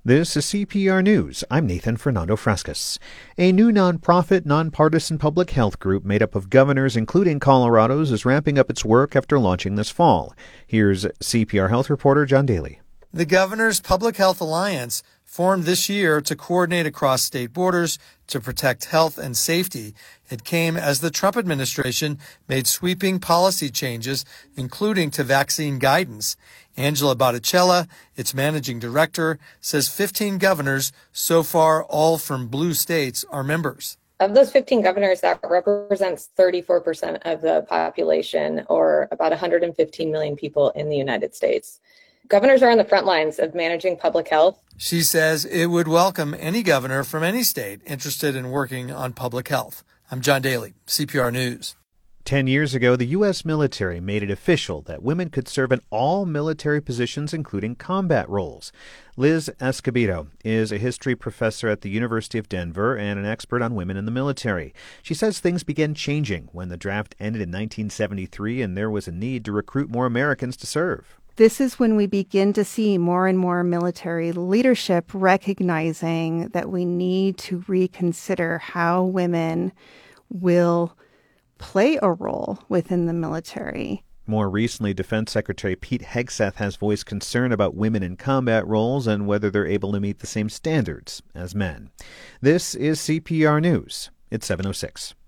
This is CPR News. I'm Nathan Fernando Frescas. A new nonprofit, nonpartisan public health group made up of governors, including Colorado's, is ramping up its work after launching this fall. Here's CPR Health reporter John Daly. The Governor's Public Health Alliance formed this year to coordinate across state borders to protect health and safety. It came as the Trump administration made sweeping policy changes, including to vaccine guidance. Angela Botticella, its managing director, says 15 governors, so far all from blue states, are members. Of those 15 governors, that represents 34% of the population, or about 115 million people in the United States. Governors are on the front lines of managing public health. She says it would welcome any governor from any state interested in working on public health. I'm John Daly, CPR News. 10 years ago, the U.S. military made it official that women could serve in all military positions, including combat roles. Liz Escobedo is a history professor at the University of Denver and an expert on women in the military. She says things began changing when the draft ended in 1973 and there was a need to recruit more Americans to serve. This is when we begin to see more and more military leadership recognizing that we need to reconsider how women will play a role within the military. More recently, Defense Secretary Pete Hegseth has voiced concern about women in combat roles and whether they're able to meet the same standards as men. This is CPR News. It's 7:06.